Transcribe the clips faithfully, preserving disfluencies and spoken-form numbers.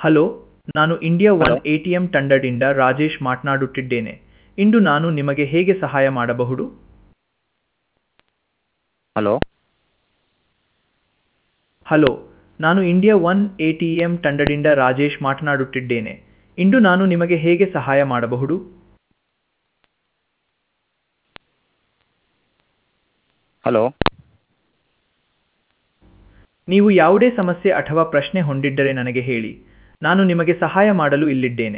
Hello, ನಾನು India hello one ATM ತಂಡದಿಂದ ರಾಜೇಶ್ ಮಾತನಾಡುತ್ತಿದ್ದೇನೆ. ಇಂದು ನಾನು ನಿಮಗೆ ಹೇಗೆ ಸಹಾಯ ಮಾಡಬಹುದು? ಹಲೋ ಹಲೋ, ನಾನು ಇಂಡಿಯಾ ಒನ್ ಎಟಿಎಂ ತಂಡದಿಂದ ರಾಜೇಶ್ ಮಾತನಾಡುತ್ತಿದ್ದೇನೆ. ಇಂದು ನಾನು ನಿಮಗೆ ಹೇಗೆ ಸಹಾಯ ಮಾಡಬಹುದು? ಹಲೋ ನೀವು ಯಾವುದೇ ಸಮಸ್ಯೆ ಅಥವಾ ಪ್ರಶ್ನೆ ಹೊಂದಿದ್ದರೆ ನನಗೆ ಹೇಳಿ. ನಾನು ನಿಮಗೆ ಸಹಾಯ ಮಾಡಲು ಇಲ್ಲಿದ್ದೇನೆ.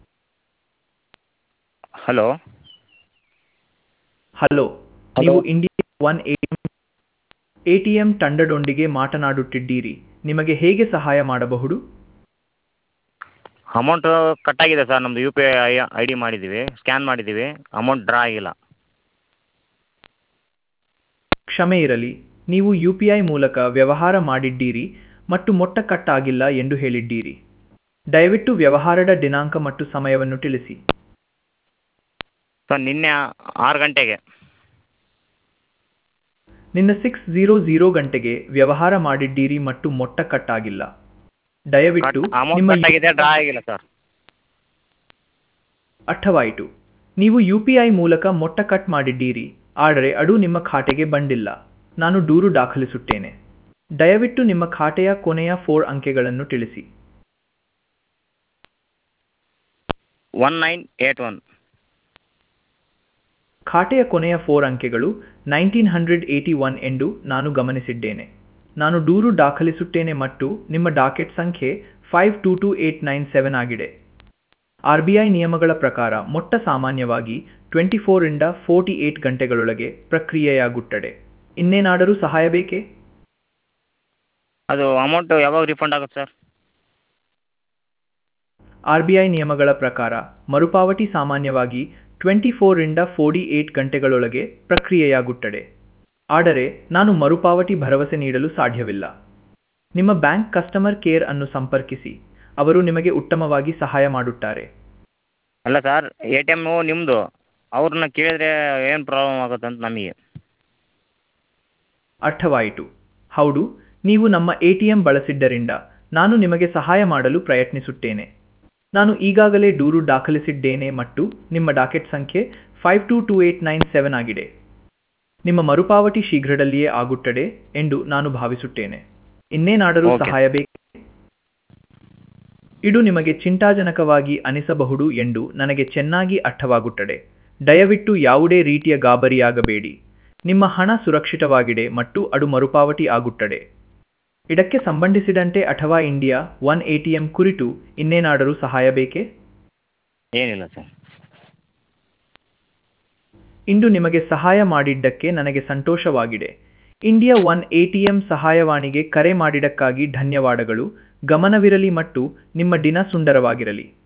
ಹಲೋ ಹಲೋ, ಹಲೋ ನೀವು ಇಂಡಿಯಾ ಒನ್ ಎಟಿಎಂ ತಂಡದೊಂದಿಗೆ ಮಾತನಾಡುತ್ತಿದ್ದೀರಿ. ನಿಮಗೆ ಹೇಗೆ ಸಹಾಯ ಮಾಡಬಹುದು? ಅಮೌಂಟು ಕಟ್ಟಾಗಿದೆ ಸರ್. ನಮ್ಮದು U P I I D ಮಾಡಿದ್ದೀವಿ, ಸ್ಕ್ಯಾನ್ ಮಾಡಿದ್ದೀವಿ, ಅಮೌಂಟ್ ಡ್ರಾ ಆಗಿಲ್ಲ. ಕ್ಷಮೆ ಇರಲಿ, ನೀವು ಯು ಪಿ ಐ ಮೂಲಕ ವ್ಯವಹಾರ ಮಾಡಿದ್ದೀರಿ ಮತ್ತು ಮೊತ್ತ ಕಟ್ ಆಗಿಲ್ಲ ಎಂದು ಹೇಳಿದ್ದೀರಿ. ದಯವಿಟ್ಟು ವ್ಯವಹಾರದ ದಿನಾಂಕ ಮತ್ತು ಸಮಯವನ್ನು ತಿಳಿಸಿ. ಸರ್ ನಿನ್ನೆ ಆರು ಗಂಟೆಗೆ. ನಿನ್ನ ಸಿಕ್ಸ್ ಜೀರೋ ಜೀರೋ ಗಂಟೆಗೆ ವ್ಯವಹಾರ ಮಾಡಿದ್ದೀರಿ ಮತ್ತು ಮೊತ್ತ ಕಟ್ ಆಗಿಲ್ಲ. ದಯವಿಟ್ಟು ಕಟ್ ಅಮೌಂಟ್ ನಿಮ್ಮ ಯು- ಕಟ್ಟಾಗಿದೆ, ಡ್ರಾ ಆಗಿಲ್ಲ ಸರ್. ಅರ್ಥವಾಯಿತು. ನೀವು ಯು ಪಿ ಐ ಮೂಲಕ ಮೊತ್ತ ಕಟ್ ಮಾಡಿದ್ದೀರಿ, ಆದರೆ ಅದು ನಿಮ್ಮ ಖಾತೆಗೆ ಬಂದಿಲ್ಲ. ನಾನು ದೂರು ದಾಖಲಿಸುತ್ತೇನೆ. ದಯವಿಟ್ಟು ನಿಮ್ಮ ಖಾತೆಯ ಕೊನೆಯ ಫೋರ್ ಅಂಕೆಗಳನ್ನು ತಿಳಿಸಿ. One nine eight one. ಖಾತೆಯ ಕೊನೆಯ ಫೋರ್ ಅಂಕೆಗಳು ನೈನ್ಟೀನ್ ಹಂಡ್ರೆಡ್ ಏಯ್ಟಿ ಒನ್ ಎಂದು ನಾನು ಗಮನಿಸಿದ್ದೇನೆ. ನಾನು ದೂರು ದಾಖಲಿಸುತ್ತೇನೆ ಮತ್ತು ನಿಮ್ಮ ಡಾಕೆಟ್ ಸಂಖ್ಯೆ five two two eight nine seven ಆಗಿದೆ. ಆರ್ ಬಿ ಐ ನಿಯಮಗಳ ಪ್ರಕಾರ ಮೊತ್ತ ಸಾಮಾನ್ಯವಾಗಿ ಟ್ವೆಂಟಿ ಫೋರಿಂದ ಫೋರ್ಟಿ ಏಟ್ ಗಂಟೆಗಳೊಳಗೆ ಪ್ರಕ್ರಿಯೆಯಾಗುತ್ತದೆ. ಇನ್ನೇನಾದರೂ ಸಹಾಯ ಬೇಕೇ? ಅದು ಅಮೌಂಟು ಯಾವಾಗ ರಿಫಂಡ್ ಆಗುತ್ತೆ ಸರ್? ಆರ್ ಬಿ ಐ ನಿಯಮಗಳ ಪ್ರಕಾರ ಮರುಪಾವತಿ ಸಾಮಾನ್ಯವಾಗಿ ಟ್ವೆಂಟಿ ಫೋರಿಂದ ಫೋರ್ಟಿ ಏಟ್ ಗಂಟೆಗಳೊಳಗೆ ಪ್ರಕ್ರಿಯೆಯಾಗುತ್ತದೆ. ಆದರೆ ನಾನು ಮರುಪಾವತಿ ಭರವಸೆ ನೀಡಲು ಸಾಧ್ಯವಿಲ್ಲ. ನಿಮ್ಮ ಬ್ಯಾಂಕ್ ಕಸ್ಟಮರ್ ಕೇರ್ ಅನ್ನು ಸಂಪರ್ಕಿಸಿ. ಅವರು ನಿಮಗೆ ಉತ್ತಮವಾಗಿ ಸಹಾಯ ಮಾಡುತ್ತಾರೆ. ಅಲ್ಲ ಸರ್, ಎ ಟಿ ಎಮ್ಮು ನಿಮ್ಮದು. ಅವ್ರನ್ನ ಕೇಳಿದ್ರೆ ಏನು ಪ್ರಾಬ್ಲಮ್ ಆಗುತ್ತೆ ಅಂತ ನಮಗೆ. ಅರ್ಥವಾಯಿತು. ಹೌದು, ನೀವು ನಮ್ಮ ಎ ಟಿ ಎಂ ಬಳಸಿದ್ದರಿಂದ ನಾನು ನಿಮಗೆ ಸಹಾಯ ಮಾಡಲು ಪ್ರಯತ್ನಿಸುತ್ತೇನೆ. ನಾನು ಈಗಾಗಲೇ ದೂರು ದಾಖಲಿಸಿದ್ದೇನೆ ಮತ್ತು ನಿಮ್ಮ ಡಾಕೆಟ್ ಸಂಖ್ಯೆ five two two eight nine seven ಆಗಿದೆ. ನಿಮ್ಮ ಮರುಪಾವತಿ ಶೀಘ್ರದಲ್ಲಿಯೇ ಆಗುತ್ತದೆ ಎಂದು ನಾನು ಭಾವಿಸುತ್ತೇನೆ. ಇನ್ನೇನಾದರೂ ಓಕೆ. ಸಹಾಯ ಬೇಕೇ? ಇದು ನಿಮಗೆ ಚಿಂತಾಜನಕವಾಗಿ ಅನಿಸಬಹುದು ಎಂದು ನನಗೆ ಚೆನ್ನಾಗಿ ಅರ್ಥವಾಗುತ್ತದೆ. ದಯವಿಟ್ಟು ಯಾವುದೇ ರೀತಿಯ ಗಾಬರಿಯಾಗಬೇಡಿ. ನಿಮ್ಮ ಹಣ ಸುರಕ್ಷಿತವಾಗಿದೆ ಮತ್ತು ಅದು ಮರುಪಾವತಿ ಆಗುತ್ತದೆ. ಇದಕ್ಕೆ ಸಂಬಂಧಿಸಿದಂತೆ ಅಥವಾ ಇಂಡಿಯಾ ಒನ್ ಎಟಿಎಂ ಕುರಿತು ಇನ್ನೇನಾದರೂ ಸಹಾಯ ಬೇಕೇ? ಏನಿಲ್ಲ ಸರ್. ಇಂದು ನಿಮಗೆ ಸಹಾಯ ಮಾಡಿದ್ದಕ್ಕೆ ನನಗೆ ಸಂತೋಷವಾಗಿದೆ. ಇಂಡಿಯಾ ಒನ್ ಎಟಿಎಂ ಸಹಾಯವಾಣಿಗೆ ಕರೆ ಮಾಡಿದ್ದಕ್ಕಾಗಿ ಧನ್ಯವಾದಗಳು. ಗಮನವಿರಲಿ ಮತ್ತು ನಿಮ್ಮ ದಿನ ಸುಂದರವಾಗಿರಲಿ.